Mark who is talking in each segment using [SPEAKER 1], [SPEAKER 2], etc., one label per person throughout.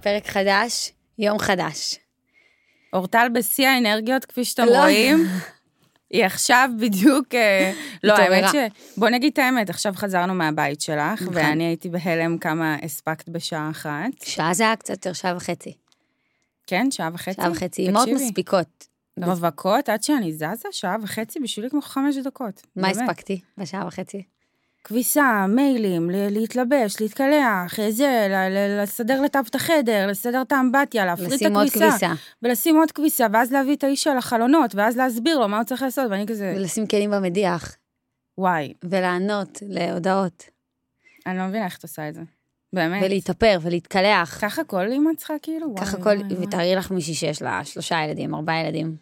[SPEAKER 1] פרק חדש, יום חדש.
[SPEAKER 2] אורטל בשיא האנרגיות, כפי שאתם רואים. היא עכשיו בדיוק, לא, האמת בוא נגיד את האמת, עכשיו חזרנו מהבית שלך, ואני הייתי בהלם כמה הספקת בשעה אחת.
[SPEAKER 1] שעה זה היה קצת יותר, שעה וחצי.
[SPEAKER 2] כן, שעה וחצי?
[SPEAKER 1] שעה וחצי, מאוד מספיקות.
[SPEAKER 2] רווקות, עד שאני זזה, שעה וחצי בשבילי כמו 5 דקות.
[SPEAKER 1] מה הספקתי בשעה וחצי?
[SPEAKER 2] כביסה, מיילים, להתלבש, להתקלח, לסדר לטב את החדר, לסדר את האמבטיה, להפריט את הכביסה, ולשים עוד כביסה, ואז להביא את האיש על החלונות, ואז להסביר לו מה הוא צריך לעשות, ואני כזה...
[SPEAKER 1] ולשים כלים במדיח.
[SPEAKER 2] וואי.
[SPEAKER 1] ולענות להודעות.
[SPEAKER 2] אני לא מבינה איך את עושה את זה. באמת.
[SPEAKER 1] ולהתאפר ולהתקלח.
[SPEAKER 2] ככה כל אמא צריכה כאילו?
[SPEAKER 1] ככה כל... ותארי לך מישהי שיש לה 3 ילדים, 4 ילדים.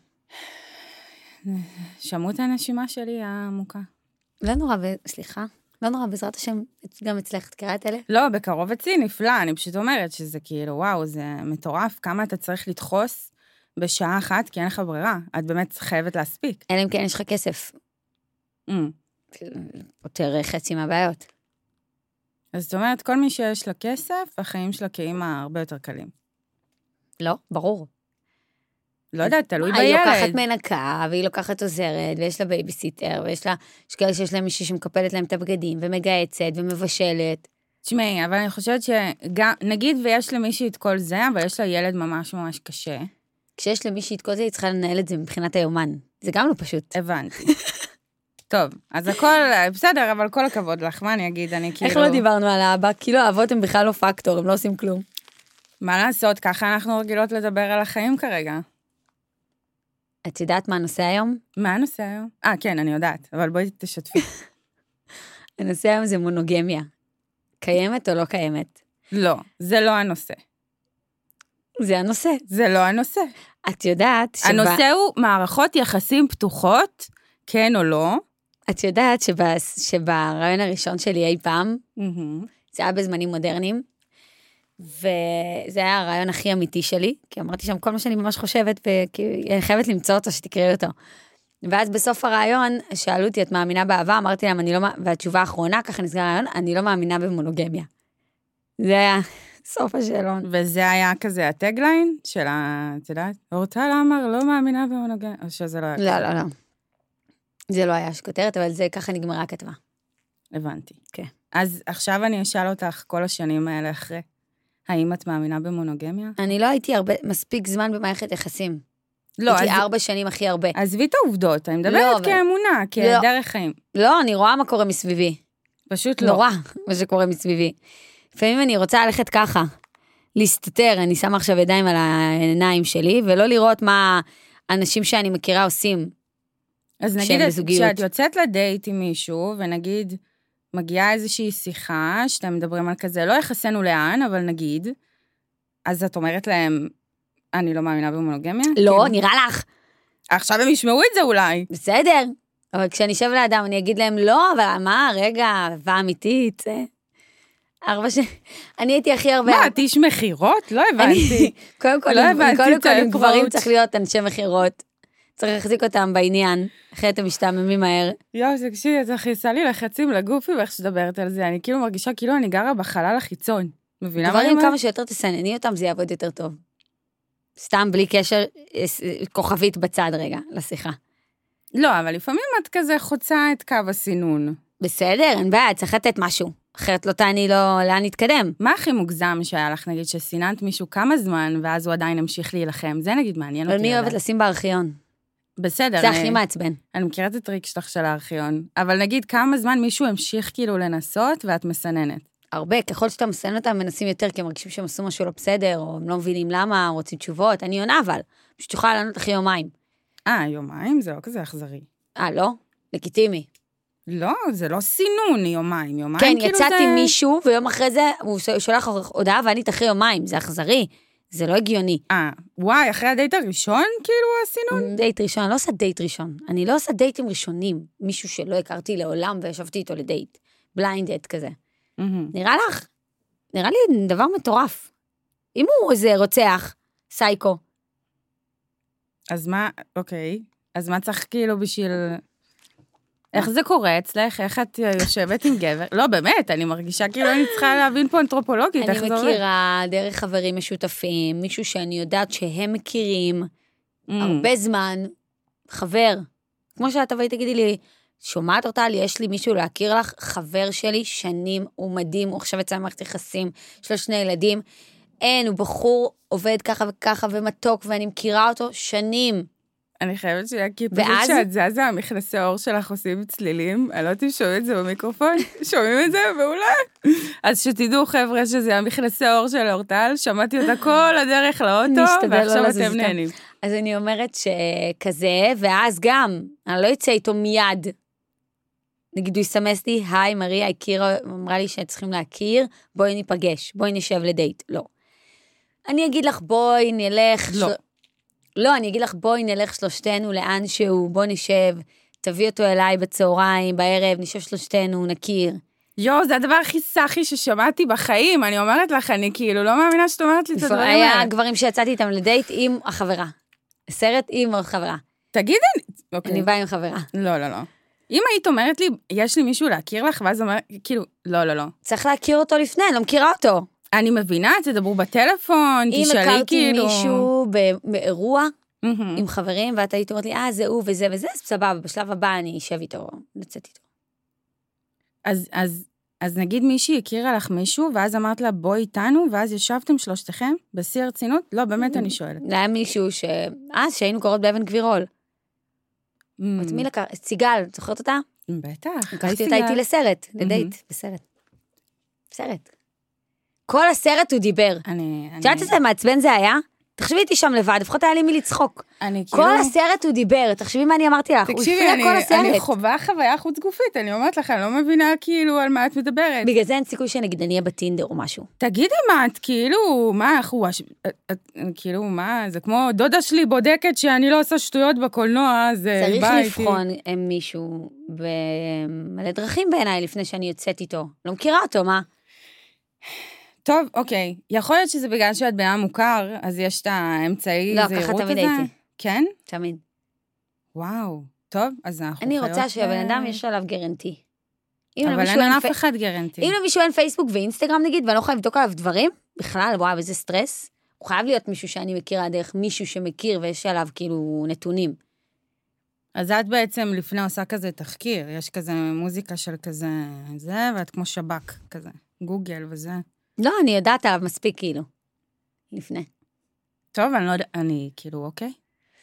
[SPEAKER 2] שמעו את הנשימה שלי העמוקה.
[SPEAKER 1] לא נורא, סליחה. לא נורא, בעזרת השם, גם אצלך, תקרא את אלה?
[SPEAKER 2] לא, בקרוב אצלי נפלא, אני פשוט אומרת שזה כאילו, וואו, זה מטורף, כמה אתה צריך לדחוס בשעה אחת, כי אין לך ברירה, את באמת חייבת להספיק.
[SPEAKER 1] אלא אם כן יש לך כסף. יותר חצי מהבעיות.
[SPEAKER 2] אז זאת אומרת, כל מי שיש לה כסף, החיים שלה כאימא הרבה יותר קלים.
[SPEAKER 1] לא, ברור.
[SPEAKER 2] לא יודעת, תלוי בילד.
[SPEAKER 1] היא לוקחת מנקה, והיא לוקחת עוזרת, ויש לה בייביסיטר, ויש כאלה שיש להם מישהי שמקפלת להם את הבגדים, ומגייצת, ומבשלת.
[SPEAKER 2] תשמעי, אבל אני חושבת שגם, נגיד ויש למישהי את כל זה, אבל יש לה ילד ממש ממש קשה.
[SPEAKER 1] כשיש למישהי את כל זה, היא צריכה לנהל את זה מבחינת היומן. זה גם לא פשוט.
[SPEAKER 2] הבנתי. טוב, אז הכל, בסדר, אבל כל הכבוד לך, מה אני אגיד, אני כאילו...
[SPEAKER 1] איך לא דיברנו על האבא? כאילו האבות הם בכלל לא פקטור, הם לא עושים כלום.
[SPEAKER 2] מה לעשות? ככה אנחנו רגילות לדבר על החיים כרגע.
[SPEAKER 1] את יודעת מה הנושא היום?
[SPEAKER 2] מה הנושא היום? כן, אני יודעת, אבל בואי תשתפי.
[SPEAKER 1] הנושא היום זה מונוגמיה. קיימת או לא קיימת?
[SPEAKER 2] לא, זה לא הנושא.
[SPEAKER 1] זה הנושא.
[SPEAKER 2] זה לא הנושא.
[SPEAKER 1] את יודעת
[SPEAKER 2] הנושא הוא מערכות יחסים פתוחות, כן או לא.
[SPEAKER 1] את יודעת שברעיון הראשון שלי אי פעם, זה היה בזמנים מודרניים, וזה היה הרעיון הכי אמיתי שלי, כי אמרתי שם כל מה שאני ממש חושבת, ואני חייבת למצוא אותו, שתקראי אותו. ואז בסוף הרעיון, שאלו אותי, את מאמינה באהבה? אמרתי להם, אני לא, והתשובה האחרונה, ככה נסגר הרעיון, אני לא מאמינה במונוגמיה. זה היה סוף השאלון.
[SPEAKER 2] וזה היה כזה הטגליין של את יודעת? אורטל אמר, לא מאמינה במונוגמיה, או שזה לא היה?
[SPEAKER 1] לא, לא, לא. זה לא היה שכותרת, אבל זה ככה נגמרה הכתבה.
[SPEAKER 2] הבנתי.
[SPEAKER 1] כן.
[SPEAKER 2] אז עכשיו אני אשאל אותך כל השנים האלה אחרי. האם את מאמינה במונוגמיה?
[SPEAKER 1] אני לא הייתי מספיק זמן במערכת יחסים.
[SPEAKER 2] לא,
[SPEAKER 1] הייתי 4 שנים הכי הרבה.
[SPEAKER 2] עזבי את העובדות, אני מדברת כאמונה, כדרך חיים.
[SPEAKER 1] לא, אני רואה מה קורה מסביבי.
[SPEAKER 2] פשוט לא.
[SPEAKER 1] נורא מה שקורה מסביבי. לפעמים אני רוצה ללכת ככה, להסתתר, אני שמה עכשיו ידיים על העיניים שלי, ולא לראות מה אנשים שאני מכירה עושים.
[SPEAKER 2] אז נגיד, כשאת יוצאת לדייט עם מישהו, ונגיד, מגיעה איזושהי שיחה, שאתם מדברים על כזה, לא יחסנו לאן, אבל נגיד, אז את אומרת להם, אני לא מאמינה במונוגמיה?
[SPEAKER 1] לא, נראה לך.
[SPEAKER 2] עכשיו הם ישמעו את זה אולי.
[SPEAKER 1] בסדר, אבל כשאני אשב לאדם, אני אגיד להם, לא, אבל מה, רגע, אהבה אמיתית, זה... 4 שנים, אני הייתי הכי הרבה...
[SPEAKER 2] מה, את איש מחירות? לא הבנתי.
[SPEAKER 1] קודם כל, עם גברים צריך להיות אנשי מחירות. צריך להחזיק אותם בעניין, אחרת הם משתעממים מהר.
[SPEAKER 2] יואו, תקשיבי, זה חיסה לי לחצים לגופי, ואיך שדברת על זה, אני כאילו מרגישה כאילו אני גרה בחלל החיצון. מבינה מה אני אומרת?
[SPEAKER 1] דברים כמה שיותר תסנני אותם, זה יעבוד יותר טוב. סתם בלי קשר, כוכבית בצד רגע, לשיחה.
[SPEAKER 2] לא, אבל לפעמים את כזה חוצה את קו הסינון.
[SPEAKER 1] בסדר, אין בעיה, צריך לתת משהו. אחרת לא תעני לו לאן נתקדם.
[SPEAKER 2] מה הכי מוגזם שהיה לך, נגיד, שסיננת מישהו כמה זמן, ואז הוא עדיין המשיך להילחם? זה נגיד מעניין אותי.
[SPEAKER 1] אני אוהבת לשים בארכיון.
[SPEAKER 2] בסדר.
[SPEAKER 1] זה הכי מעצבן.
[SPEAKER 2] אני מכירה את הטריק שלך של הארכיון, אבל נגיד כמה זמן מישהו המשיך כאילו לנסות, ואת מסננת.
[SPEAKER 1] הרבה, ככל שאתה מסנן אותם, מנסים יותר, כי הם מרגישים שהם עשו משהו לא בסדר, או הם לא מבינים למה, או רוצים תשובות. אני עונה אבל, פשוט יכולה לענות אחרי יומיים.
[SPEAKER 2] יומיים? זה לא כזה אכזרי.
[SPEAKER 1] לא? לגיטימי.
[SPEAKER 2] לא, זה לא סינון יומיים.
[SPEAKER 1] כן, יצאתי מישהו, ויום אחרי זה הוא שולח הודעה, ואני אחרי יומיים, זה אכזרי. זה לא הגיוני.
[SPEAKER 2] וואי, אחרי הדייט הראשון, כאילו, הסינון?
[SPEAKER 1] דייט ראשון, אני לא עושה דייט ראשון. אני לא עושה דייטים ראשונים. מישהו שלא הכרתי לעולם, וישבתי איתו לדייט. בליינד דייט כזה. נראה לך? נראה לי דבר מטורף. אם הוא איזה רוצח, סייקו.
[SPEAKER 2] אז מה, אוקיי. אז מה צריך כאילו בשביל... איך זה קורה אצלך? איך את יושבת עם גבר? לא, באמת, אני מרגישה כאילו אני צריכה להבין פה אנתרופולוגית, איך זה עובד.
[SPEAKER 1] אני מכירה דרך חברים משותפים, מישהו שאני יודעת שהם מכירים הרבה זמן, חבר. כמו שאת תבואי תגידי לי, שומעת אותה, יש לי מישהו להכיר לך, חבר שלי, שנים, הוא מדהים, הוא עכשיו יצא ממערכת יחסים, יש לו 2 ילדים, הוא בחור, עובד ככה וככה ומתוק, ואני מכירה אותו שנים.
[SPEAKER 2] אני חייבת כי פשוט שאת זזה, המכנסי האור שלך עושים צלילים, אני לא יודעת אם שומעים את זה במיקרופון, שומעים את זה מעולה. אז שתדעו חבר'ה שזה המכנסי האור של אורטל, שמעתי אותה כל הדרך לאוטו, ועכשיו אתם נהנים.
[SPEAKER 1] אז אני אומרת שכזה, ואז גם, אני לא אצא איתו מיד, נגיד הוא יסמס לי, היי מריה, אמרה לי שצריכים להכיר, בואי ניפגש, בואי נשב לדייט, לא. אני אגיד לך בואי נלך, לא, אני אגיד לך בואי נלך שלושתנו לאן שהוא, בואי נשב, תביא אותו אליי בצהריים, בערב, נשב שלושתנו, נכיר.
[SPEAKER 2] זה הדבר הכי סחי ששמעתי בחיים, אני אומרת לך, אני כאילו לא מאמינה שאת אומרת לי את הדברים האלה.
[SPEAKER 1] היה גברים שיצאתי איתם לדייט עם החברה. סרט עם החברה.
[SPEAKER 2] תגידי,
[SPEAKER 1] אני באה עם חברה.
[SPEAKER 2] לא. אם היית אומרת לי, יש לי מישהו להכיר לך, ואז אומרת, כאילו, לא.
[SPEAKER 1] צריך להכיר אותו לפני, אני לא מכירה אותו.
[SPEAKER 2] אני מבינה, תדברו בטלפון, תשאלי כאילו.
[SPEAKER 1] אם הכרתי מישהו באירוע, עם חברים, ואת היית אומרת לי, זה הוא וזה, אז סבבה, בשלב הבא אני אשב איתו, נצאת איתו.
[SPEAKER 2] אז נגיד מישהי הכירה לך מישהו, ואז אמרת לה, בואי איתנו, ואז ישבתם שלושתכם, בשיא הרצינות? לא, באמת אני שואלת.
[SPEAKER 1] היה מישהו שהיינו קורות באבן גבירול. את מי לקח? סיגל, זוכרת אותה?
[SPEAKER 2] בטח.
[SPEAKER 1] לקחתי אותה איתי לסרט, לדייט, בסרט. כל הסרט הוא דיבר. יודעת איזה מעצבן זה היה? תחשבי איתי שם לבד, לפחות היה לי מי לצחוק. כל הסרט הוא דיבר, תחשבי מה אני אמרתי לך, הוא הפריע כל הסרט.
[SPEAKER 2] אני חווה חוויה חוץ גופית, אני אומרת לך, אני לא מבינה כאילו על מה את מדברת.
[SPEAKER 1] בגלל זה אין סיכוי שנגיד אני אהיה בטינדר או משהו.
[SPEAKER 2] תגידי מה, את כאילו, כאילו מה, זה כמו דודה שלי בודקת שאני לא עושה שטויות בקולנוע, זה
[SPEAKER 1] צריך לבחון מישהו במלא דרכים בעיניי לפני שאני יוצאת איתו. לא מכירה אותו, מה?
[SPEAKER 2] טוב, אוקיי. יכול להיות שזה בגלל שאת בעיה מוכר, אז יש את האמצעי זהירות הזה?
[SPEAKER 1] לא, ככה תמיד הייתי.
[SPEAKER 2] כן?
[SPEAKER 1] תמיד.
[SPEAKER 2] וואו. טוב, אז אנחנו
[SPEAKER 1] אני רוצה שהבן אדם יש עליו גרנטי.
[SPEAKER 2] אבל אין אף אחד גרנטי.
[SPEAKER 1] אם למישהו אין פייסבוק ואינסטגרם נגיד, ואני לא חייב לבדוק עליו דברים, בכלל, וואו, איזה סטרס. הוא חייב להיות מישהו שאני מכירה דרך מישהו שמכיר, ויש עליו כאילו נתונים.
[SPEAKER 2] אז את בעצם לפני עושה כזה תחקיר, יש כזה מוזיקה של כזה זה, ואת כמו שבק כזה, גוגל וזה.
[SPEAKER 1] לא, אני יודעת עליו מספיק כאילו, לפני.
[SPEAKER 2] טוב, אני לא יודע, אני כאילו, אוקיי.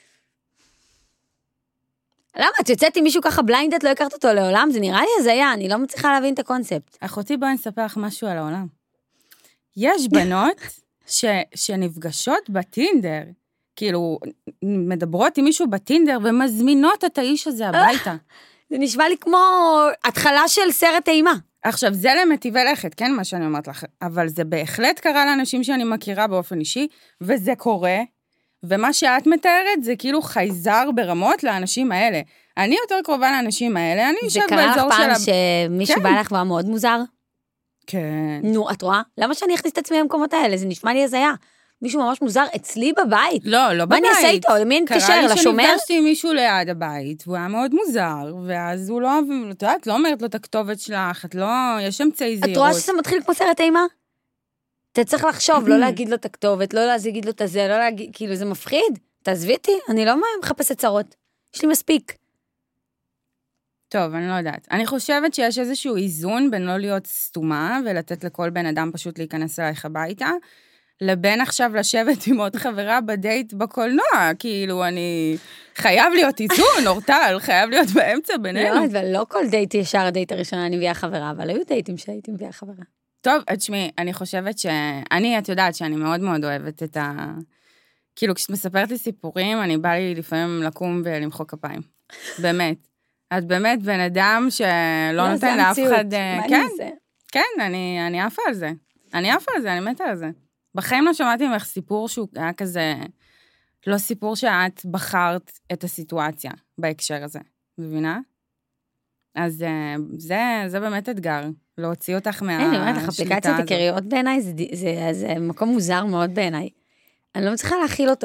[SPEAKER 1] למה? את יוצאת עם מישהו ככה בליינד, את לא הכרת אותו לעולם? זה נראה לי הזיה, אני לא מצליחה להבין את הקונספט.
[SPEAKER 2] אחותי, בואי נספר לך משהו על העולם. יש בנות שנפגשות בטינדר, כאילו, מדברות עם מישהו בטינדר, ומזמינות את האיש הזה הביתה.
[SPEAKER 1] זה נשמע לי כמו התחלה של סרט אימה.
[SPEAKER 2] עכשיו, זה למטיבי לכת, כן, מה שאני אומרת לך, אבל זה בהחלט קרה לאנשים שאני מכירה באופן אישי, וזה קורה, ומה שאת מתארת זה כאילו חייזר ברמות לאנשים האלה. אני יותר קרובה לאנשים האלה, אני יושב באזור של...
[SPEAKER 1] זה קרה לך פעם שמישהו בא לך והיה מאוד מוזר?
[SPEAKER 2] כן.
[SPEAKER 1] נו, את רואה? למה שאני אכניס את עצמי למקומות האלה? זה נשמע לי הזיה. מישהו ממש מוזר אצלי בבית.
[SPEAKER 2] לא בבית. מה
[SPEAKER 1] אני אעשה איתו? למי נתקשר? לשומר?
[SPEAKER 2] קרה לי שנפגשתי עם מישהו ליד הבית, והוא היה מאוד מוזר, ואז הוא לא, את יודעת, לא אומרת לו את הכתובת שלך, את לא, יש אמצעי זהירות.
[SPEAKER 1] את רואה שזה מתחיל כמו סרט אימה? אתה צריך לחשוב, לא להגיד לו את הכתובת, לא להגיד לו את זה, לא להגיד, כאילו זה מפחיד. תעזבי אותי, אני לא מחפשת צרות. יש לי מספיק.
[SPEAKER 2] טוב, אני לא יודעת. אני חושבת שיש איזשהו איזון בין לא להיות סתומה, ולתת לכל בן אדם פשוט להיכנס אלייך הביתה, לבין עכשיו לשבת עם עוד חברה בדייט בקולנוע, כאילו אני... חייב להיות איזון, אורטל, חייב להיות באמצע בינינו.
[SPEAKER 1] לא, אבל לא כל דייט ישר הדייט הראשונה אני מביאה חברה, אבל היו דייטים שהייתי מביאה חברה.
[SPEAKER 2] טוב, תשמעי, אני חושבת את יודעת שאני מאוד מאוד אוהבת את ה... כאילו, כשאת מספרת לי סיפורים, אני בא לי לפעמים לקום ולמחוא כפיים. באמת. את באמת בן אדם שלא נותן לאף אחד... כן, אני עפה על זה. אני מתה על זה. בחיים לא שמעתי ממך סיפור שהוא היה כזה, לא סיפור שאת בחרת את הסיטואציה בהקשר הזה, מבינה? אז זה באמת אתגר, להוציא אותך מהשליטה הזאת.
[SPEAKER 1] אני אומרת לך, אפליקציות עיקריות בעיניי, זה מקום מוזר מאוד בעיניי. אני לא מצליחה להכיל אותו.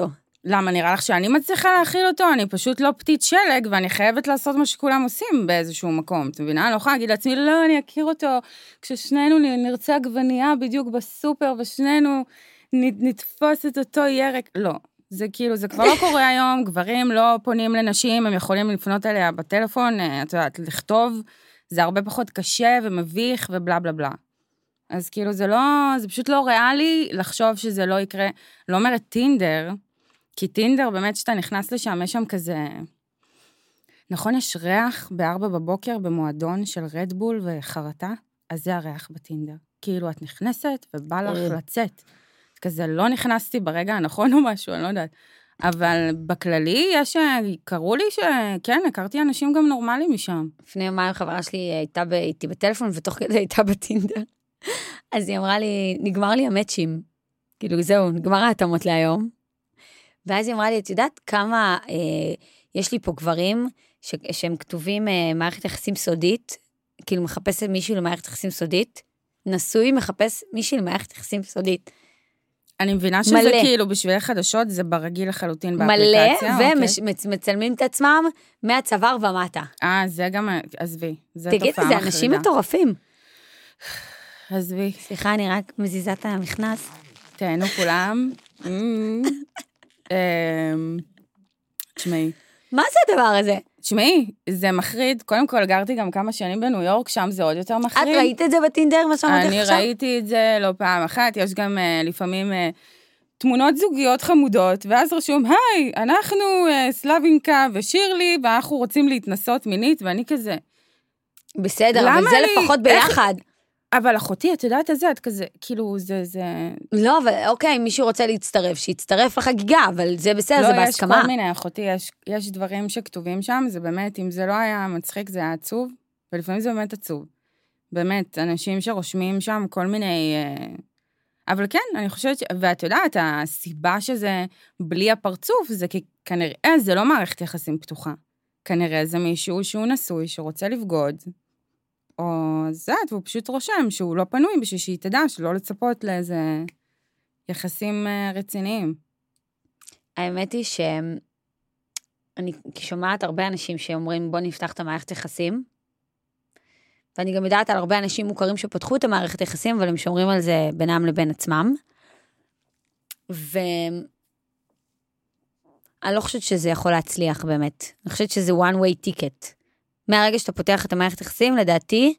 [SPEAKER 2] למה נראה לך שאני מצליחה להכיל אותו? אני פשוט לא פתית שלג, ואני חייבת לעשות מה שכולם עושים באיזשהו מקום. אתה מבינה? אני לא יכולה להגיד לעצמי, לא, אני אכיר אותו, כששנינו נרצה עגבנייה בדיוק בסופר, ושנינו נתפוס את אותו ירק. לא. זה כאילו, זה כבר לא קורה היום, גברים לא פונים לנשים, הם יכולים לפנות אליה בטלפון, את יודעת, לכתוב, זה הרבה פחות קשה ומביך ובלה בלה בלה. אז כאילו זה פשוט לא ריאלי לחשוב שזה לא יקרה, לא אומרת טינדר, כי טינדר באמת שאתה נכנס לשם, יש שם כזה, נכון, יש ריח ב4 בבוקר במועדון של רדבול וחרטה, אז זה הריח בטינדר. כאילו את נכנסת ובא לך לצאת. כזה לא נכנסתי ברגע הנכון או משהו, אני לא יודעת. אבל בכללי קראו לי שכן, הכרתי אנשים גם נורמליים משם.
[SPEAKER 1] לפני יומיים חברה שלי הייתה איתי בטלפון, ותוך כדי הייתה בטינדר. אז היא אמרה לי, נגמר לי המאצ'ים. כאילו זהו, נגמר ההתאמות להיום. ואז היא אמרה לי, את יודעת כמה יש לי פה גברים שהם כתובים מערכת יחסים סודית, כאילו מחפש מישהו למערכת יחסים סודית, נשוי מחפש מישהו למערכת יחסים סודית.
[SPEAKER 2] אני מבינה שזה כאילו בשביל חדשות, זה ברגיל לחלוטין באפליקציה.
[SPEAKER 1] מלא, ומצלמים את עצמם מהצוואר ומטה.
[SPEAKER 2] זה גם, עזבי, זה תופעה מחרידה.
[SPEAKER 1] תגידי, זה אנשים מטורפים.
[SPEAKER 2] עזבי.
[SPEAKER 1] סליחה, אני רק מזיזה את המכנס.
[SPEAKER 2] תהנו כולם. תשמעי.
[SPEAKER 1] מה זה הדבר הזה?
[SPEAKER 2] תשמעי, זה מחריד. קודם כל, גרתי גם כמה שנים בניו יורק, שם זה עוד יותר מחריד.
[SPEAKER 1] את ראית את זה בטינדר, מה שאמרתי לך עכשיו?
[SPEAKER 2] אני ראיתי את זה לא פעם אחת, יש גם לפעמים תמונות זוגיות חמודות, ואז רשום, היי, אנחנו סלבינקה ושירלי, ואנחנו רוצים להתנסות מינית, ואני כזה.
[SPEAKER 1] בסדר, אבל זה לפחות ביחד.
[SPEAKER 2] אבל אחותי, את יודעת את זה, את כזה, כאילו, זה...
[SPEAKER 1] לא, אבל אוקיי, מישהו רוצה להצטרף, שיצטרף לחגיגה, אבל זה בסדר,
[SPEAKER 2] לא,
[SPEAKER 1] זה בהסכמה.
[SPEAKER 2] לא, יש כל מיני, אחותי, יש דברים שכתובים שם, זה באמת, אם זה לא היה מצחיק, זה היה עצוב, ולפעמים זה באמת עצוב. באמת, אנשים שרושמים שם כל מיני... אבל כן, אני חושבת, ואת יודעת, הסיבה שזה בלי הפרצוף, זה כי כנראה זה לא מערכת יחסים פתוחה. כנראה זה מישהו שהוא נשוי, שרוצה לבגוד, או זאת, והוא פשוט רושם שהוא לא פנוי בשביל שהיא תדע, שלא לצפות לאיזה יחסים רציניים.
[SPEAKER 1] האמת היא שאני שומעת הרבה אנשים שאומרים, בוא נפתח את המערכת יחסים, ואני גם יודעת על הרבה אנשים מוכרים שפתחו את המערכת יחסים, אבל הם שומרים על זה בינם לבין עצמם, ואני לא חושבת שזה יכול להצליח באמת. אני חושבת שזה one way ticket. מהרגע שאתה פותח את המערכת יחסים, לדעתי,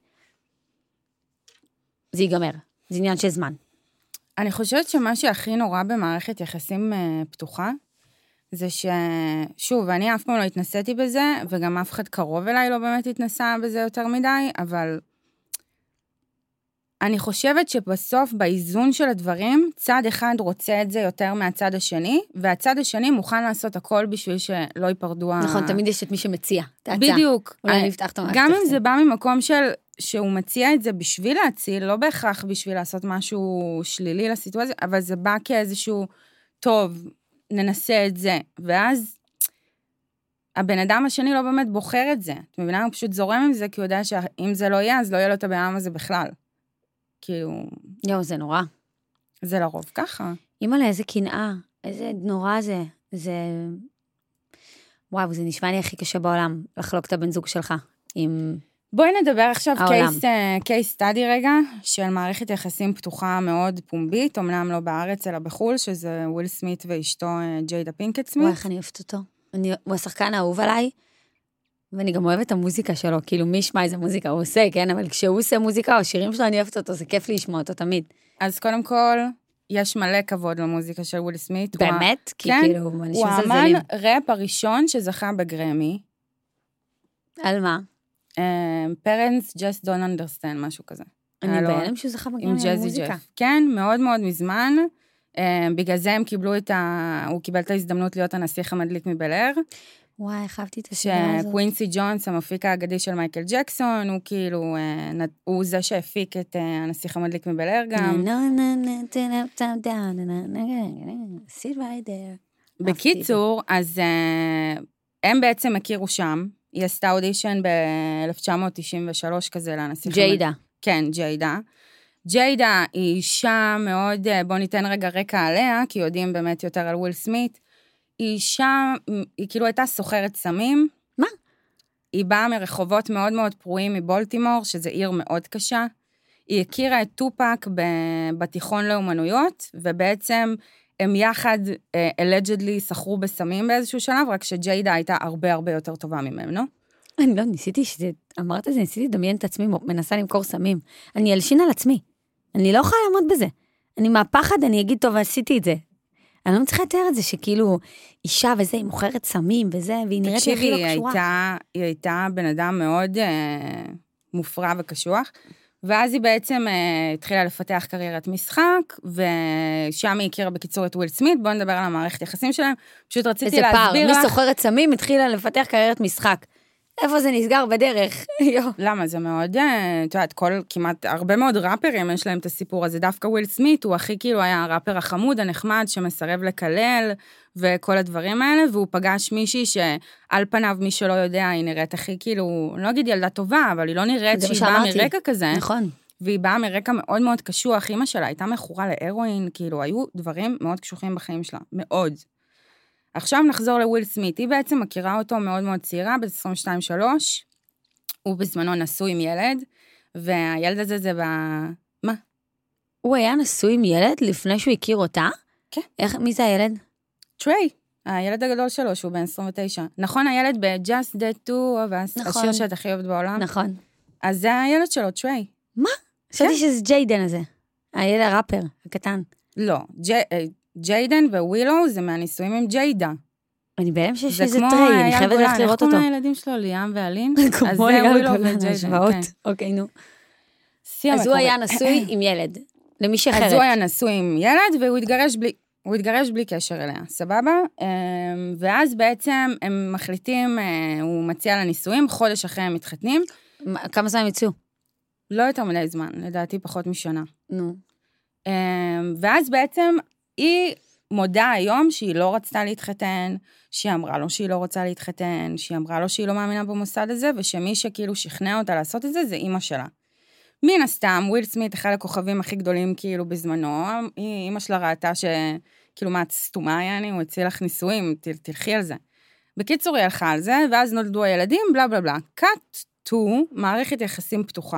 [SPEAKER 1] זה ייגמר. זה עניין של זמן.
[SPEAKER 2] אני חושבת שמה שהכי נורא במערכת יחסים פתוחה, זה שוב, אני אף פעם לא התנסיתי בזה, וגם אף אחד קרוב אליי לא באמת התנסה בזה יותר מדי, אבל אני חושבת שבסוף, באיזון של הדברים, צד אחד רוצה את זה יותר מהצד השני, והצד השני מוכן לעשות הכל בשביל שלא ייפרדו
[SPEAKER 1] נכון, תמיד יש את מי שמציע.
[SPEAKER 2] בדיוק.
[SPEAKER 1] אולי נפתח את המערכת
[SPEAKER 2] גם אם זה בא ממקום שהוא מציע את זה בשביל להציל, לא בהכרח בשביל לעשות משהו שלילי לסיטואציה, אבל זה בא כאיזשהו, טוב, ננסה את זה. ואז הבן אדם השני לא באמת בוחר את זה. את מבינה? הוא פשוט זורם עם זה, כי הוא יודע שאם זה לא יהיה, אז לא יהיה לו את הבן אדם הזה בכלל. כאילו...
[SPEAKER 1] זה נורא.
[SPEAKER 2] זה לרוב ככה.
[SPEAKER 1] אימא'לה, איזה קנאה, איזה נורא זה... וואו, זה נשמע לי הכי קשה בעולם, לחלוק את הבן זוג שלך עם...
[SPEAKER 2] בואי נדבר עכשיו קייס סטאדי רגע, של מערכת יחסים פתוחה מאוד פומבית, אמנם לא בארץ, אלא בחול, שזה וויל סמית ואשתו ג'יידה פינקט סמית.
[SPEAKER 1] וואי, איך אני אוהבת אותו. הוא השחקן האהוב עליי, ואני גם אוהבת את המוזיקה שלו, כאילו מי ישמע איזה מוזיקה הוא עושה, כן? אבל כשהוא עושה מוזיקה, או השירים שלו, אני אוהבת אותו, זה כיף לי לשמוע אותו תמיד.
[SPEAKER 2] אז קודם כל, יש מלא כבוד למוזיקה של וויל סמית.
[SPEAKER 1] באמת? כי כאילו,
[SPEAKER 2] הוא האמן ראפ הראשון שזכה בגרמי.
[SPEAKER 1] על מה?
[SPEAKER 2] Parents just don't understand, משהו כזה.
[SPEAKER 1] אני בהלם שהוא זכה בגרמי על מוזיקה.
[SPEAKER 2] כן, מאוד מאוד מזמן. בגלל זה הם קיבלו הוא קיבל את ההזדמנות להיות הנסיך המדליק מבלר.
[SPEAKER 1] וואי, חייבתי את השאלה הזאת.
[SPEAKER 2] שקווינסי ג'ונס, המפיק האגדי של מייקל ג'קסון, הוא כאילו, הוא זה שהפיק את הנסיך המדליק מבלר גם. בקיצור, אז הם בעצם הכירו שם, היא עשתה אודישן ב-1993 כזה לנסיך.
[SPEAKER 1] ג'יידה.
[SPEAKER 2] כן, ג'יידה. ג'יידה היא אישה מאוד, בוא ניתן רגע רקע עליה, כי יודעים באמת יותר על וויל סמית. היא אישה, היא כאילו הייתה סוחרת סמים.
[SPEAKER 1] מה?
[SPEAKER 2] היא באה מרחובות מאוד מאוד פרועים מבולטימור, שזה עיר מאוד קשה. היא הכירה את טופק בתיכון לאומנויות, ובעצם הם יחד, allegedly, סחרו בסמים באיזשהו שלב, רק שג'יידה הייתה הרבה הרבה יותר טובה ממנו.
[SPEAKER 1] אני לא, אמרת את זה, ניסיתי לדמיין את עצמי, מנסה למכור סמים. אני אלשין על עצמי. אני לא יכולה לעמוד בזה. אני מהפחד, אני אגיד, טוב, עשיתי את זה. אני לא מצליחה לתאר את זה, שכאילו, אישה וזה, היא מוכרת סמים וזה, והיא נראית לי הכי לא קשורה.
[SPEAKER 2] היא הייתה בן אדם מאוד מופרע וקשוח, ואז היא בעצם התחילה לפתח קריירת משחק, ושם היא הכירה בקיצור את וויל סמית, בואו נדבר על המערכת יחסים שלהם, פשוט רציתי להסביר לך.
[SPEAKER 1] מי סוחרת סמים התחילה לפתח קריירת משחק. איפה זה נסגר בדרך?
[SPEAKER 2] למה? זה מאוד, את יודעת, כמעט הרבה מאוד ראפרים יש להם את הסיפור הזה, דווקא וויל סמית הוא הכי כאילו היה הראפר החמוד, הנחמד, שמסרב לקלל, וכל הדברים האלה, והוא פגש מישהי שעל פניו, מי שלא יודע, היא נראית הכי כאילו, לא אגיד ילדה טובה, אבל היא לא נראית שהיא באה מרקע כזה.
[SPEAKER 1] נכון.
[SPEAKER 2] והיא באה מרקע מאוד מאוד קשוח, אמא שלה הייתה מכורה להרואין, כאילו, היו דברים מאוד קשוחים בחיים שלה, מאוד. עכשיו נחזור לוויל סמית, היא בעצם מכירה אותו מאוד מאוד צעירה, ב-22-3, הוא בזמנו נשוי עם ילד, והילד הזה זה מה?
[SPEAKER 1] הוא היה נשוי עם ילד לפני שהוא הכיר אותה?
[SPEAKER 2] כן.
[SPEAKER 1] מי זה הילד?
[SPEAKER 2] טריי, הילד הגדול שלו, שהוא בן 29. נכון, הילד ב-Just the Two of Us, השיר שאת הכי אוהבת בעולם.
[SPEAKER 1] נכון.
[SPEAKER 2] אז זה הילד שלו, טריי.
[SPEAKER 1] מה? חשבתי שזה ג'יידן הזה, הילד הראפר, הקטן.
[SPEAKER 2] לא, ג'יידן ווילו זה מהנישואים עם ג'יידה.
[SPEAKER 1] אני בהלם שיש איזה טריי, אני חייבת ללכת לראות אותו.
[SPEAKER 2] איך קוראים הילדים שלו, ליאם ואלין? אז זה ווילו וג'יידן.
[SPEAKER 1] אוקיי, נו. אז הוא היה נשוי עם ילד, למישהי אחרת.
[SPEAKER 2] אז הוא היה נשוי עם ילד, והוא התגרש בלי קשר אליה, סבבה? ואז בעצם הם מחליטים, הוא מציע לנישואים, חודש אחרי הם מתחתנים.
[SPEAKER 1] כמה זמן הם יצאו?
[SPEAKER 2] לא יותר מדי זמן, לדעתי פחות משנה.
[SPEAKER 1] נו.
[SPEAKER 2] ואז בעצם היא מודה היום שהיא לא רצתה להתחתן, שהיא אמרה לו שהיא לא רוצה להתחתן, שהיא אמרה לו שהיא לא מאמינה במוסד הזה, ושמי שכאילו שכנע אותה לעשות את זה, זה אמא שלה. מן הסתם, וויל סמית, אחד הכוכבים הכי גדולים כאילו בזמנו, אמא שלה ראתה שכאילו מה, את סתומה יעני, הוא הציע לך נישואים, תלכי על זה. בקיצור, היא הלכה על זה, ואז נולדו הילדים, בלה בלה בלה. cut to מערכת יחסים פתוחה.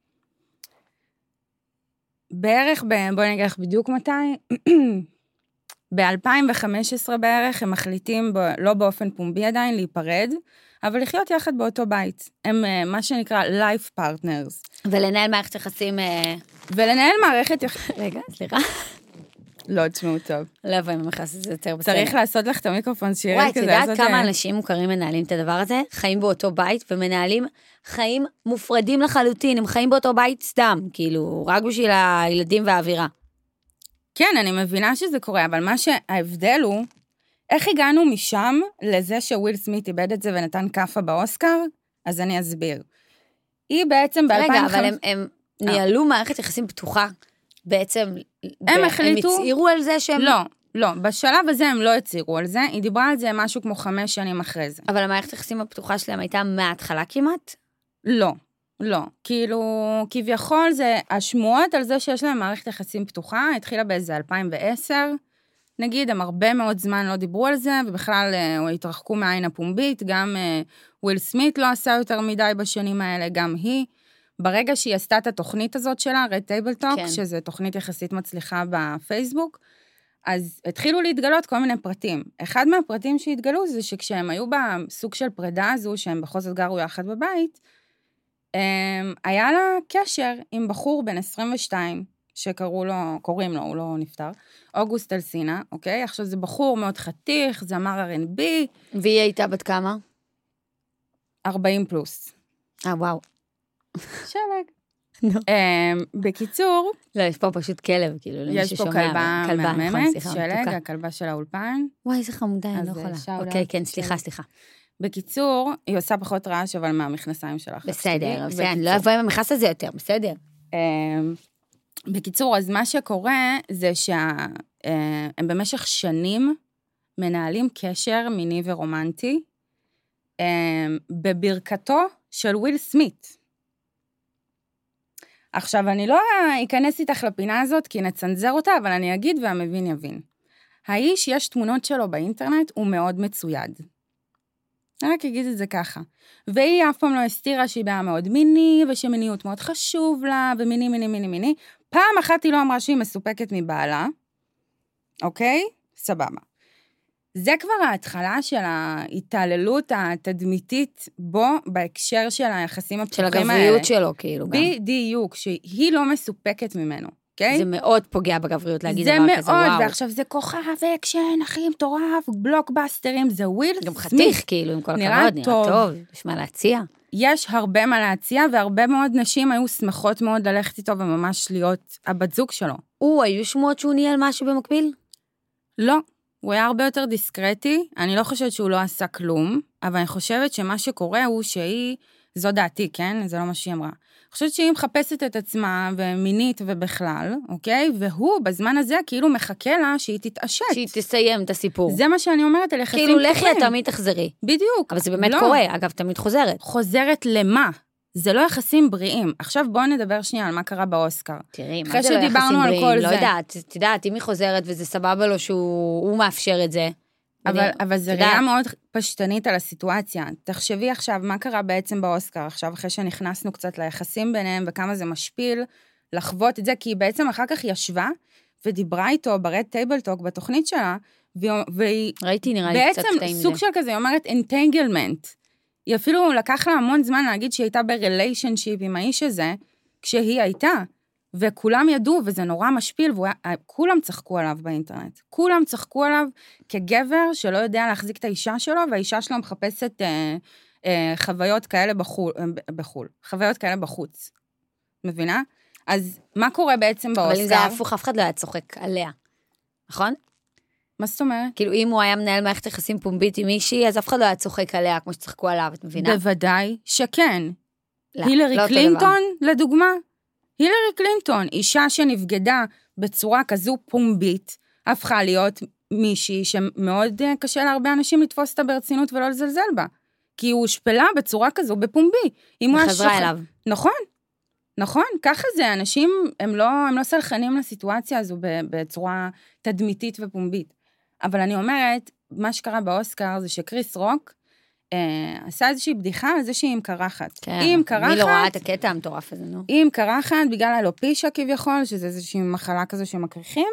[SPEAKER 2] בערך, בואי נגיד לך בדיוק מתי, ב-2015 בערך הם מחליטים, לא באופן פומבי עדיין, להיפרד, אבל לחיות יחד באותו בית. הם מה שנקרא life partners.
[SPEAKER 1] ולנהל מערכת יחסים...
[SPEAKER 2] ולנהל מערכת יחסים...
[SPEAKER 1] רגע, סליחה.
[SPEAKER 2] לא, תשמעו טוב.
[SPEAKER 1] לא אבוא עם המכס הזה יותר בסדר.
[SPEAKER 2] צריך לעשות לך את המיקרופון שירי כזה.
[SPEAKER 1] וואי, את יודעת כמה אנשים מוכרים מנהלים את הדבר הזה? חיים באותו בית ומנהלים חיים מופרדים לחלוטין. הם חיים באותו בית סתם, כאילו, רק בשביל הילדים והאווירה.
[SPEAKER 2] כן, אני מבינה שזה קורה, אבל מה שההבדל הוא, איך הגענו משם לזה שוויל סמית איבד את זה ונתן קפה באוסקר? אז אני אסביר. היא בעצם ב-2005...
[SPEAKER 1] רגע, אבל הם ניהלו מערכת יחסים פתוחה. בעצם,
[SPEAKER 2] הם החליטו...
[SPEAKER 1] הם הצעירו על זה שהם...
[SPEAKER 2] לא, בשלב הזה הם לא הצעירו על זה, היא דיברה על זה משהו כמו 5 שנים אחרי זה.
[SPEAKER 1] אבל המערכת יחסים הפתוחה שלהם הייתה מההתחלה כמעט?
[SPEAKER 2] לא, כאילו, כביכול זה, השמועות על זה שיש להם מערכת יחסים פתוחה, התחילה באיזה 2010, נגיד, הם הרבה מאוד זמן לא דיברו על זה, ובכלל התרחקו מהעין הפומבית, גם וויל סמית לא עשה יותר מדי בשנים האלה, גם היא. ברגע שהיא עשתה את התוכנית הזאת שלה, רד טייבל טוק, שזו תוכנית יחסית מצליחה בפייסבוק, אז התחילו להתגלות כל מיני פרטים. אחד מהפרטים שהתגלו זה שכשהם היו בסוג של פרידה הזו, שהם בכל זאת גרו יחד בבית, היה לה קשר עם בחור בן 22, קוראים לו, הוא לא נפטר, אוגוסט אלסינה, אוקיי? עכשיו זה בחור מאוד חתיך, זמר R&B.
[SPEAKER 1] והיא הייתה בת כמה?
[SPEAKER 2] 40 פלוס.
[SPEAKER 1] וואו.
[SPEAKER 2] שלג. בקיצור...
[SPEAKER 1] לא, יש פה פשוט כלב, כאילו,
[SPEAKER 2] יש פה כלבה מהממת, שלג, הכלבה של האולפן.
[SPEAKER 1] וואי, איזה חמודה, אני לא יכולה. אוקיי, כן, סליחה.
[SPEAKER 2] בקיצור, היא עושה פחות רעש, אבל מהמכנסיים שלך.
[SPEAKER 1] בסדר, לא אבוא עם המכנס הזה יותר, בסדר.
[SPEAKER 2] בקיצור, אז מה שקורה זה שהם במשך שנים מנהלים קשר מיני ורומנטי, בברכתו של וויל סמית. עכשיו, אני לא אכנס איתך לפינה הזאת, כי נצנזר אותה, אבל אני אגיד והמבין יבין. האיש, יש תמונות שלו באינטרנט, הוא מאוד מצויד. אני רק אגיד את זה ככה. והיא אף פעם לא הסתירה שהיא באה מאוד מיני, ושמיניות מאוד חשוב לה, ומיני. פעם אחת היא לא אמרה שהיא מסופקת מבעלה, אוקיי? סבבה. זה כבר ההתחלה של ההתעללות התדמיתית בו, בהקשר של היחסים הפתוחים האלה.
[SPEAKER 1] של הגבריות שלו, כאילו גם.
[SPEAKER 2] בדיוק, שהיא לא מסופקת ממנו, אוקיי?
[SPEAKER 1] זה מאוד פוגע בגבריות להגיד דבר כזה, וואו.
[SPEAKER 2] זה מאוד, ועכשיו זה כוכב אקשן, אחי, מטורף, בלוקבאסטרים, זה וויל סמית.
[SPEAKER 1] גם חתיך, כאילו, עם כל הכבוד, נראה טוב. יש מה להציע.
[SPEAKER 2] יש הרבה מה להציע, והרבה מאוד נשים היו שמחות מאוד ללכת איתו, וממש להיות הבת זוג שלו.
[SPEAKER 1] היו שמועות שהוא ניהל משהו במקביל?
[SPEAKER 2] לא. הוא היה הרבה יותר דיסקרטי, אני לא חושבת שהוא לא עשה כלום, אבל אני חושבת שמה שקורה הוא שהיא, זו דעתי, כן? זה לא מה שהיא אמרה. אני חושבת שהיא מחפשת את עצמה, ומינית ובכלל, אוקיי? והוא בזמן הזה כאילו מחכה לה שהיא תתעשת.
[SPEAKER 1] שהיא תסיים את הסיפור.
[SPEAKER 2] זה מה שאני אומרת, על יחסים
[SPEAKER 1] כאילו, לכי תמיד תחזרי.
[SPEAKER 2] בדיוק.
[SPEAKER 1] אבל זה באמת קורה, אגב, תמיד חוזרת.
[SPEAKER 2] חוזרת למה? זה לא יחסים בריאים. עכשיו בואו נדבר שנייה על מה קרה באוסקר.
[SPEAKER 1] תראי, מה זה לא יחסים בריאים? לא יודעת, אם היא חוזרת וזה סבבה לו שהוא מאפשר את זה.
[SPEAKER 2] אבל זה ראייה מאוד פשטנית על הסיטואציה. תחשבי עכשיו מה קרה בעצם באוסקר, עכשיו אחרי שנכנסנו קצת ליחסים ביניהם, וכמה זה משפיל לחוות את זה, כי היא בעצם אחר כך ישבה, ודיברה איתו ברד טייבל טוק בתוכנית שלה, והיא
[SPEAKER 1] ראיתי, נראה לי קצת קטעים
[SPEAKER 2] בעצם סוג של כזה, היא אומרת entanglement. היא אפילו לקח לה המון זמן להגיד שהיא הייתה בריליישנשיפ עם האיש הזה, כשהיא הייתה, וכולם ידעו, וזה נורא משפיל, וכולם צחקו עליו באינטרנט. כולם צחקו עליו כגבר שלא יודע להחזיק את האישה שלו, והאישה שלו מחפשת חוויות כאלה בחול, חוויות כאלה בחוץ. מבינה? אז מה קורה בעצם באוסקר?
[SPEAKER 1] אבל אם זה היה הפוך, אף אחד לא היה צוחק עליה. נכון?
[SPEAKER 2] מה זאת אומרת?
[SPEAKER 1] כאילו, אם הוא היה מנהל מערכת יחסים פומבית עם מישהי, אז אף אחד לא היה צוחק עליה, כמו שצחקו עליו, את מבינה?
[SPEAKER 2] בוודאי שכן. הילרי קלינטון, לדוגמה, הילרי קלינטון, אישה שנבגדה בצורה כזו פומבית, הפכה להיות מישהי שמאוד קשה להרבה אנשים לתפוס אותה ברצינות ולא לזלזל בה. כי הוא הושפלה בצורה כזו בפומבי.
[SPEAKER 1] היא חזרה אליו.
[SPEAKER 2] נכון, ככה זה, אנשים הם לא סלחנים לסיטואציה הזו בצורה תדמיתית ופומבית. אבל אני אומרת, מה שקרה באוסקר זה שקריס רוק עשה איזושהי בדיחה על זה שהיא עם קרחת.
[SPEAKER 1] כן, מי לא ראה את הקטע המטורף הזה, נו?
[SPEAKER 2] היא עם קרחת, בגלל הלופישה כביכול, שזה איזושהי מחלה כזו שמקריחים,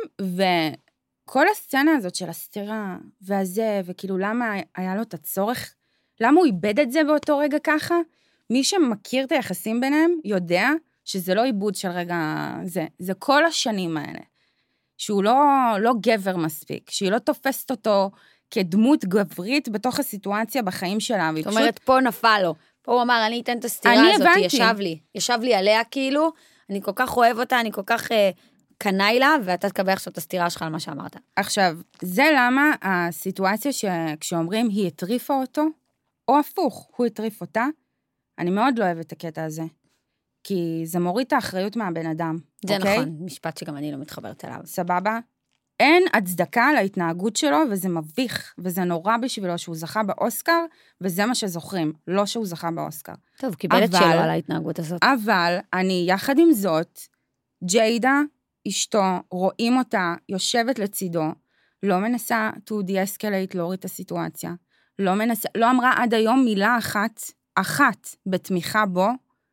[SPEAKER 2] וכל הסצנה הזאת של הסתירה והזה, וכאילו למה היה לו את הצורך, למה הוא איבד את זה באותו רגע ככה? מי שמכיר את היחסים ביניהם יודע שזה לא איבוד של רגע, זה כל השנים האלה. שהוא לא גבר מספיק, שהיא לא תופסת אותו כדמות גברית בתוך הסיטואציה בחיים שלה.
[SPEAKER 1] זאת אומרת, פה נפל לו. פה הוא אמר, אני אתן את הסתירה הזאת, ישב לי עליה כאילו, אני כל כך אוהב אותה, אני כל כך קנאי לה, ואתה תקבל עכשיו את הסתירה שלך על מה שאמרת.
[SPEAKER 2] עכשיו, זה למה הסיטואציה שכשאומרים היא הטריפה אותו, או הפוך, הוא הטריף אותה, אני מאוד לא אוהבת את הקטע הזה. כי זה מוריד את האחריות מהבן אדם.
[SPEAKER 1] זה נכון, משפט שגם אני לא מתחברת אליו.
[SPEAKER 2] סבבה? אין הצדקה להתנהגות שלו, וזה מביך, וזה נורא בשבילו שהוא זכה באוסקר, וזה מה שזוכרים, לא שהוא זכה באוסקר.
[SPEAKER 1] טוב, קיבל את שלו על ההתנהגות הזאת.
[SPEAKER 2] אבל אני, יחד עם זאת, ג'יידה, אשתו, רואים אותה, יושבת לצידו, לא מנסה to de-escalate, להוריד את הסיטואציה, לא אמרה עד היום מילה אחת בתמיכה בו,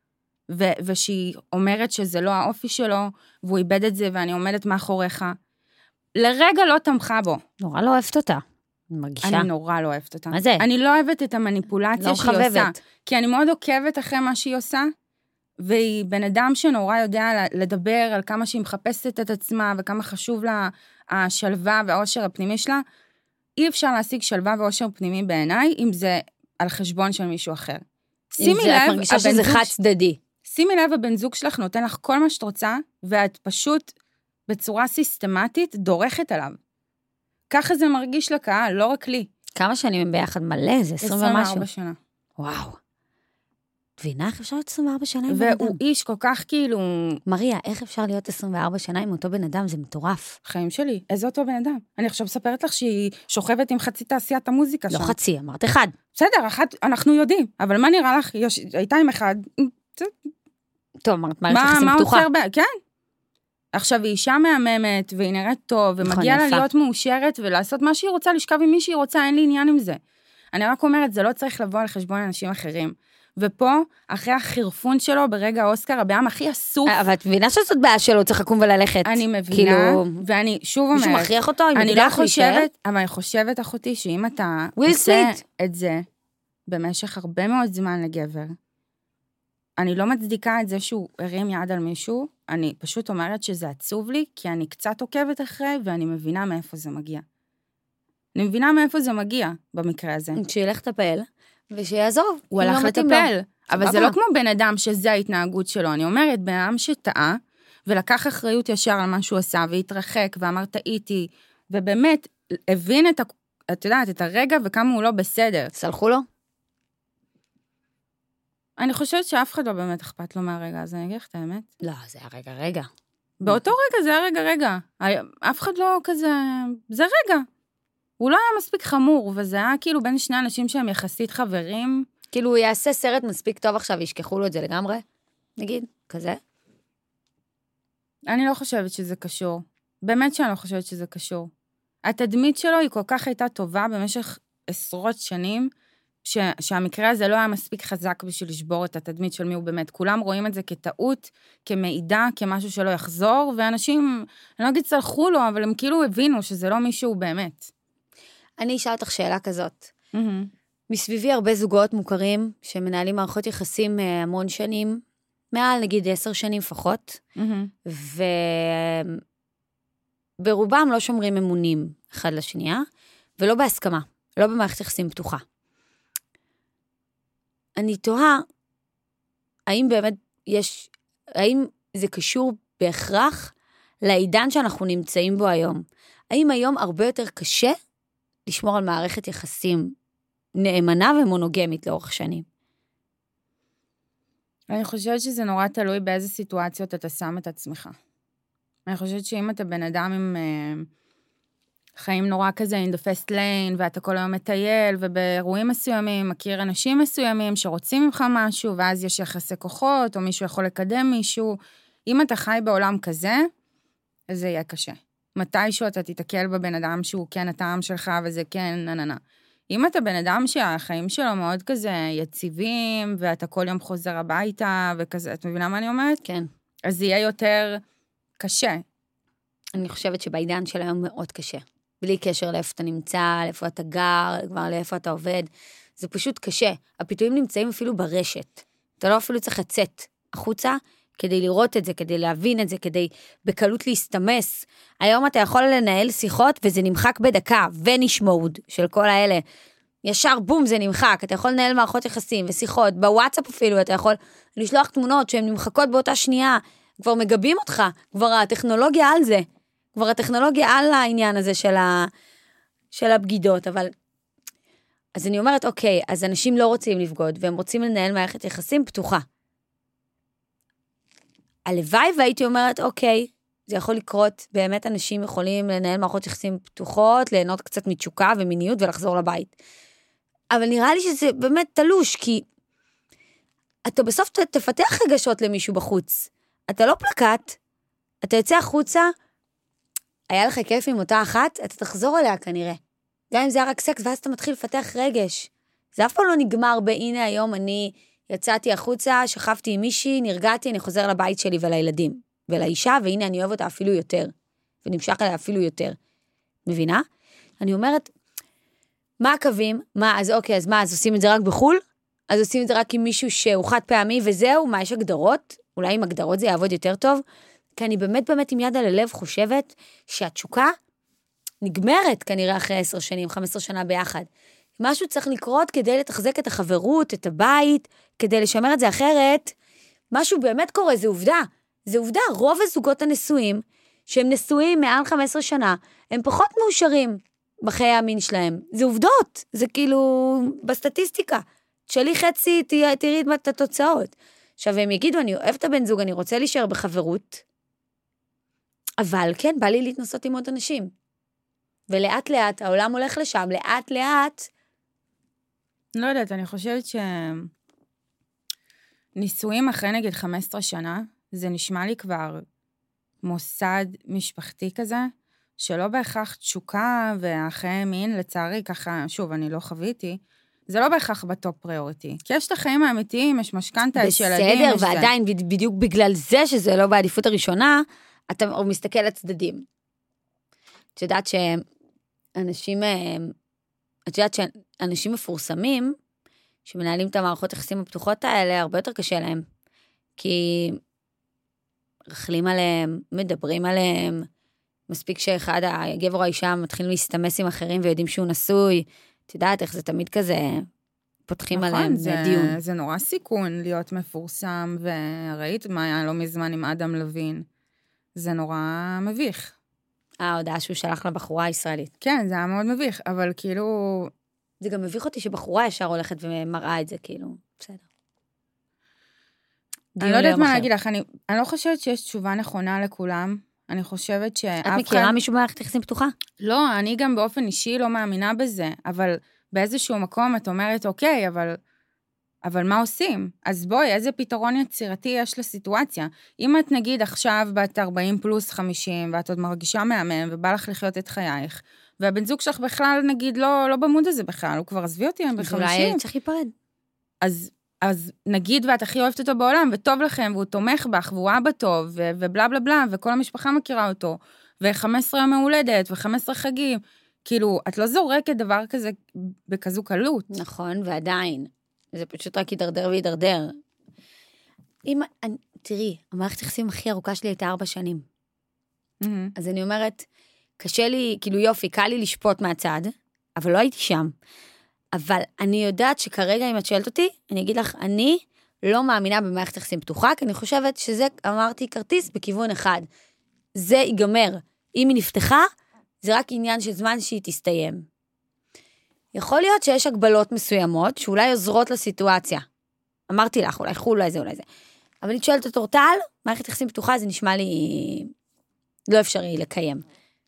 [SPEAKER 2] ושהיא אומרת שזה לא האופי שלו, והוא איבד את זה, ואני עומדת מאחוריך. לרגע לא תמכה בו.
[SPEAKER 1] נורא לא אוהבת אותה. אני מרגישה.
[SPEAKER 2] אני נורא לא אוהבת אותה.
[SPEAKER 1] מה זה?
[SPEAKER 2] אני לא אוהבת את המניפולציה שהיא עושה. כי אני מאוד עוקבת אחרי מה שהיא עושה, והיא בן אדם שנורא יודע לדבר על כמה שהיא מחפשת את עצמה, וכמה חשוב לה השלווה והאושר הפנימי שלה. אי אפשר להשיג שלווה ואושר פנימי בעיניי, אם זה על חשבון של מישהו אחר.
[SPEAKER 1] שימי לב, את מרגישה שזה חד צדדי.
[SPEAKER 2] שימי לב, הבן זוג שלך נותן לך כל מה שאת רוצה, ואת פשוט בצורה סיסטמטית דורכת עליו. ככה זה מרגיש לקהל, לא רק לי.
[SPEAKER 1] כמה שנים הם ביחד מלא? זה 20 ומשהו.
[SPEAKER 2] 24 שנה.
[SPEAKER 1] וואו. תבינה, איך אפשר להיות 24 שנה עם בן אדם?
[SPEAKER 2] והוא איש כל כך כאילו...
[SPEAKER 1] מריה, איך אפשר להיות 24 שנה עם אותו בן אדם? זה מטורף.
[SPEAKER 2] חיים שלי, איזה אותו בן אדם? אני עכשיו מספרת לך שהיא שוכבת עם חצי תעשיית המוזיקה שם.
[SPEAKER 1] לא חצי, אמרת אחד.
[SPEAKER 2] בסדר, אחת, אנחנו יודעים. אבל מה נראה לך? הייתה עם אחד...
[SPEAKER 1] טוב, אמרת, מה יחסים פתוחה?
[SPEAKER 2] כן. עכשיו היא אישה מהממת, והיא נראית טוב, ומגיעה לה להיות מאושרת, ולעשות מה שהיא רוצה, לשכב עם מי שהיא רוצה, אין לי עניין עם זה. אני רק אומרת, זה לא צריך לבוא על חשבון אנשים אחרים. ופה, אחרי החרפון שלו, ברגע האוסקר, הבעם הכי אסוף.
[SPEAKER 1] אבל את מבינה שזאת בעיה שלו, צריך לקום וללכת.
[SPEAKER 2] אני מבינה, ואני שוב אומרת,
[SPEAKER 1] מישהו מכריח אותו,
[SPEAKER 2] אני לא חושבת, אבל אני חושבת, אחותי, שאם אתה עושה את זה, במשך הרבה מאוד זמן לגבר, אני לא מצדיקה את זה שהוא הרים יד על מישהו, אני פשוט אומרת שזה עצוב לי, כי אני קצת עוקבת אחרי, ואני מבינה מאיפה זה מגיע. אני מבינה מאיפה זה מגיע, במקרה הזה.
[SPEAKER 1] שילך לטפל, ושיעזוב.
[SPEAKER 2] הוא הלך לטפל, אבל זה לא כמו בן אדם שזה ההתנהגות שלו. אני אומרת, בן אדם שטעה, ולקח אחריות ישר על מה שהוא עשה, והתרחק, ואמר טעיתי, ובאמת, הבין את יודעת, את הרגע, וכמה הוא לא בסדר.
[SPEAKER 1] סלחו לו?
[SPEAKER 2] אני חושבת שאף אחד לא באמת אכפת לו מהרגע, אז אני אגיד לך את האמת.
[SPEAKER 1] לא, זה היה רגע.
[SPEAKER 2] באותו רגע זה היה רגע. אף אחד לא כזה, זה רגע. הוא לא היה מספיק חמור, וזה היה כאילו בין שני אנשים שהם יחסית חברים.
[SPEAKER 1] כאילו הוא יעשה סרט מספיק טוב עכשיו, וישכחו לו את זה לגמרי, נגיד, כזה.
[SPEAKER 2] אני לא חושבת שזה קשור. באמת שאני לא חושבת שזה קשור. התדמית שלו היא כל כך הייתה טובה במשך עשרות שנים, שהמקרה הזה לא היה מספיק חזק בשביל לשבור את התדמית של מי הוא באמת. כולם רואים את זה כטעות, כמידע, כמשהו שלא יחזור, ואנשים, אני לא אגיד צלחו לו, אבל הם כאילו הבינו שזה לא מישהו באמת.
[SPEAKER 1] אני אשאל אותך שאלה כזאת. מסביבי הרבה זוגות מוכרים, שמנהלים מערכות יחסים המון שנים, מעל נגיד 10 שנים לפחות, וברובם לא שומרים אמונים אחד לשנייה, ולא בהסכמה, לא במערכת יחסים פתוחה. אני תוהה, האם באמת האם זה קשור בהכרח לעידן שאנחנו נמצאים בו היום? האם היום הרבה יותר קשה לשמור על מערכת יחסים נאמנה ומונוגמית לאורך שנים?
[SPEAKER 2] אני חושבת שזה נורא תלוי באיזה סיטואציות אתה שם את עצמך. אני חושבת שאם אתה בן אדם עם חיים נורא כזה, in the fast lane, ואתה כל היום מטייל, ובאירועים מסוימים, מכיר אנשים מסוימים שרוצים ממך משהו, ואז יש יחסי כוחות, או מישהו יכול לקדם מישהו. אם אתה חי בעולם כזה, אז זה יהיה קשה. מתישהו אתה תתקל בבן אדם שהוא כן הטעם שלך, וזה כן נננה. אם אתה בן אדם שהחיים שלו מאוד כזה יציבים, ואתה כל יום חוזר הביתה, וכזה, את מבינה מה אני אומרת?
[SPEAKER 1] כן.
[SPEAKER 2] אז זה יהיה יותר קשה.
[SPEAKER 1] אני חושבת שבעידן של היום מאוד קשה. בלי קשר לאיפה אתה נמצא, לאיפה אתה גר, כבר לאיפה אתה עובד. זה פשוט קשה. הפיתויים נמצאים אפילו ברשת. אתה לא אפילו צריך לצאת החוצה, כדי לראות את זה, כדי להבין את זה, כדי בקלות להסתמס. היום אתה יכול לנהל שיחות, וזה נמחק בדקה, וניש מוד של כל האלה. ישר בום, זה נמחק. אתה יכול לנהל מערכות יחסים ושיחות, בוואטסאפ אפילו, אתה יכול לשלוח תמונות שהן נמחקות באותה שנייה, כבר מגבים אותך, כבר הטכנולוגיה על זה, כבר הטכנולוגיה על העניין הזה של הבגידות, אבל אז אני אומרת, אוקיי, אז אנשים לא רוצים לבגוד, והם רוצים לנהל מערכת יחסים פתוחה. הלוואי והייתי אומרת, אוקיי, זה יכול לקרות, באמת אנשים יכולים לנהל מערכות יחסים פתוחות, ליהנות קצת מתשוקה ומיניות ולחזור לבית. אבל נראה לי שזה באמת תלוש, כי אתה בסוף תפתח רגשות למישהו בחוץ. אתה לא פלקט, אתה יוצא החוצה, היה לך כיף עם אותה אחת, אתה תחזור אליה כנראה. גם אם זה היה רק סקס, ואז אתה מתחיל לפתח רגש. זה אף פעם לא נגמר בהנה היום אני יצאתי החוצה, שכבתי עם מישהי, נרגעתי, אני חוזר לבית שלי ולילדים. ולאישה, והנה אני אוהב אותה אפילו יותר. ונמשך אליה אפילו יותר. מבינה? אני אומרת, מה הקווים? אז אוקיי, אז מה, אז עושים את זה רק בחול? אז עושים את זה רק עם מישהו שהוא חד פעמי וזהו? מה, יש הגדרות? אולי עם הגדרות זה יעבוד יותר טוב? כי אני באמת עם יד על הלב חושבת שהתשוקה נגמרת כנראה אחרי 10 שנים, 15 שנה ביחד. משהו צריך לקרות כדי לתחזק את החברות, את הבית, כדי לשמר את זה אחרת. משהו באמת קורה, זה עובדה. זה עובדה, רוב הזוגות הנשואים, שהם נשואים מעל 15 שנה, הם פחות מאושרים בחיי המין שלהם. זה עובדות, זה כאילו בסטטיסטיקה. תשאלי חצי, תראי את התוצאות. עכשיו, הם יגידו, אני אוהב את הבן זוג, אני רוצה להישאר בחברות, אבל כן, בא לי להתנסות עם עוד אנשים. ולאט לאט, העולם הולך לשם, לאט לאט.
[SPEAKER 2] לא יודעת, אני חושבת נישואים אחרי נגיד 15 שנה, זה נשמע לי כבר מוסד משפחתי כזה, שלא בהכרח תשוקה והחיי מין, לצערי, ככה, שוב, אני לא חוויתי, זה לא בהכרח בטופ פריוריטי. כי יש את החיים האמיתיים, יש משכנתה, יש ילדים.
[SPEAKER 1] בסדר, ועדיין, בדיוק בגלל זה שזה לא בעדיפות הראשונה, אתה מסתכל לצדדים. את יודעת שאנשים מפורסמים, שמנהלים את המערכות היחסים הפתוחות האלה, הרבה יותר קשה להם. כי רכלים עליהם, מדברים עליהם, מספיק שאחד, הגבר או האישה, מתחילים להסתמס עם אחרים ויודעים שהוא נשוי. את יודעת איך זה תמיד כזה, פותחים עליהם דיון.
[SPEAKER 2] זה נורא סיכון להיות מפורסם, וראית מה היה לא מזמן עם אדם לוין. זה נורא מביך.
[SPEAKER 1] ההודעה שהוא שלח לבחורה הישראלית.
[SPEAKER 2] כן, זה היה מאוד מביך, אבל כאילו...
[SPEAKER 1] זה גם מביך אותי שבחורה ישר הולכת ומראה את זה, כאילו, בסדר.
[SPEAKER 2] אני לא יודעת מה להגיד לך, אני לא חושבת שיש תשובה נכונה לכולם, אני חושבת שאף
[SPEAKER 1] אחד... את מכירה מישהו במערכת יחסים פתוחה?
[SPEAKER 2] לא, אני גם באופן אישי לא מאמינה בזה, אבל באיזשהו מקום את אומרת, אוקיי, אבל מה עושים? אז בואי, איזה פתרון יצירתי יש לסיטואציה? אם את נגיד עכשיו בת 40 פלוס 50, ואת עוד מרגישה מהמם, ובא לך לחיות את חייך, והבן זוג שלך בכלל, נגיד, לא במוד הזה בכלל, הוא כבר עזבי אותי, הם ב-50.
[SPEAKER 1] אולי צריך להיפרד.
[SPEAKER 2] אז נגיד, ואת הכי אוהבת אותו בעולם, וטוב לכם, והוא תומך בך, והוא אבא טוב, ובלה בלה בלה, וכל המשפחה מכירה אותו, ו15 יום ההולדת, ו15 חגים, כאילו, את לא זורקת דבר כזה בכזו קלות.
[SPEAKER 1] נכון, ועדיין. זה פשוט רק יידרדר וידרדר. תראי, המערכת יחסים הכי ארוכה שלי הייתה 4 שנים. אז אני אומרת, קשה לי, כאילו יופי, קל לי לשפוט מהצד, אבל לא הייתי שם. אבל אני יודעת שכרגע, אם את שואלת אותי, אני אגיד לך, אני לא מאמינה במערכת יחסים פתוחה, כי אני חושבת שזה, אמרתי, כרטיס בכיוון אחד. זה ייגמר. אם היא נפתחה, זה רק עניין של זמן שהיא תסתיים. יכול להיות שיש הגבלות מסוימות, שאולי עוזרות לסיטואציה. אמרתי לך, אולי חול, אולי זה, אולי זה. אבל אני שואלת את אורטל, מערכת יחסים פתוחה, זה נשמע לי לא אפשרי לקיים.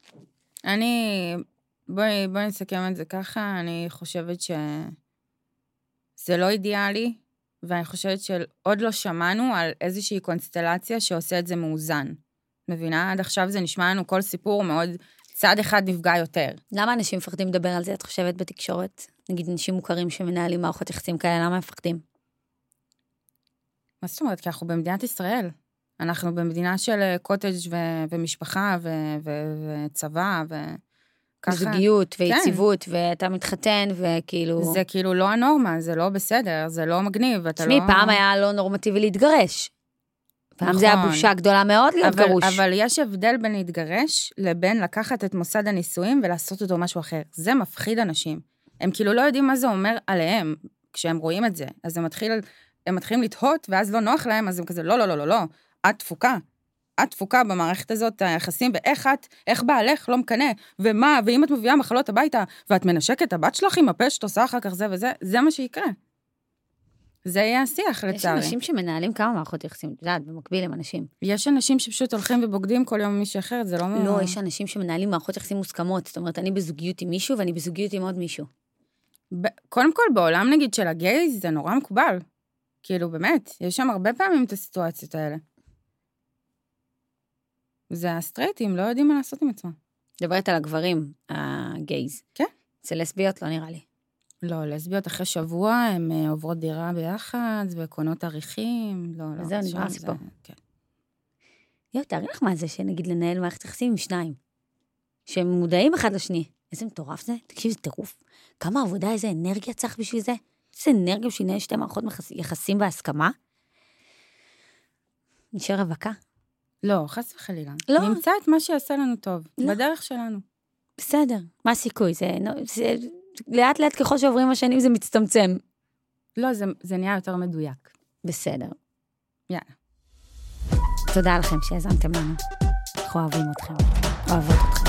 [SPEAKER 2] בואי נסכם את זה ככה, אני חושבת שזה לא אידיאלי, ואני חושבת שעוד לא שמענו על איזושהי קונסטלציה שעושה את זה מאוזן. מבינה? עד עכשיו זה נשמע לנו כל סיפור מאוד, צד אחד נפגע יותר.
[SPEAKER 1] למה אנשים מפחדים לדבר על זה, את חושבת, בתקשורת? נגיד אנשים מוכרים שמנהלים מערכות יחסים כאלה, למה הם מפחדים?
[SPEAKER 2] מה זאת אומרת? כי אנחנו במדינת ישראל. אנחנו במדינה של קוטג' ומשפחה וצבא
[SPEAKER 1] זוגיות ויציבות, ואתה מתחתן, וכאילו...
[SPEAKER 2] זה כאילו לא הנורמה, זה לא בסדר, זה לא מגניב, אתה
[SPEAKER 1] שמי, פעם היה לא נורמטיבי להתגרש. פעם זה היה בושה גדולה מאוד להיות גרוש.
[SPEAKER 2] אבל יש הבדל בין להתגרש, לבין לקחת את מוסד הנישואים, ולעשות אותו משהו אחר. זה מפחיד אנשים. הם כאילו לא יודעים מה זה אומר עליהם, כשהם רואים את זה. אז הם מתחילים לתהות, ואז לא נוח להם, אז הם כזה, לא, את תפוקה. את תפוקה במערכת הזאת, היחסים, איך בעלך לא מקנה, ומה, ואם את מביאה מחלות הביתה, ואת מנשקת את הבת שלך עם הפה שתעשה אחר כך זה וזה, זה מה שיקרה. זה יהיה השיח, לצערי.
[SPEAKER 1] יש אנשים שמנהלים כמה מערכות יחסים, את יודעת, במקביל עם אנשים.
[SPEAKER 2] יש אנשים שפשוט הולכים ובוגדים כל יום עם מישהו אחרת, זה לא...
[SPEAKER 1] לא, יש אנשים שמנהלים מערכות יחסים מוסכמות, זאת אומרת, אני בזוגיות עם מישהו, ואני בזוגיות עם עוד מישהו.
[SPEAKER 2] קודם כל, בעולם נגיד של הגייז, זה נורא מקובל. כאילו, באמת, יש שם הרבה פעמים את הסיטואציות האלה. זה הסטרייטים, לא יודעים מה לעשות עם עצמם.
[SPEAKER 1] דברת על הגברים, הגייז.
[SPEAKER 2] כן.
[SPEAKER 1] זה לסביות, לא נראה לי.
[SPEAKER 2] לא, לסביות אחרי שבוע, הן עוברות דירה ביחד, וקונות עריכים, לא.
[SPEAKER 1] זהו, נגמר סיפור.
[SPEAKER 2] כן.
[SPEAKER 1] תארי לך מה זה, שנגיד לנהל מערכת יחסים עם 2, שהם מודעים אחד לשני. איזה מטורף זה? תקשיב, זה טירוף. כמה עבודה, איזה אנרגיה צריך בשביל זה? איזה אנרגיה בשביל לנהל 2 מערכות יחסים בהסכמה? נשאר רווקה.
[SPEAKER 2] לא, חס וחלילה.
[SPEAKER 1] לא.
[SPEAKER 2] נמצא את מה שיעשה לנו טוב, בדרך שלנו.
[SPEAKER 1] בסדר, מה הסיכוי? זה לאט לאט ככל שעוברים השנים זה מצטמצם.
[SPEAKER 2] לא, זה נהיה יותר מדויק.
[SPEAKER 1] בסדר.
[SPEAKER 2] יאללה.
[SPEAKER 1] תודה לכם שהזמתם לנו. אנחנו אוהבים אתכם. אוהבות אתכם.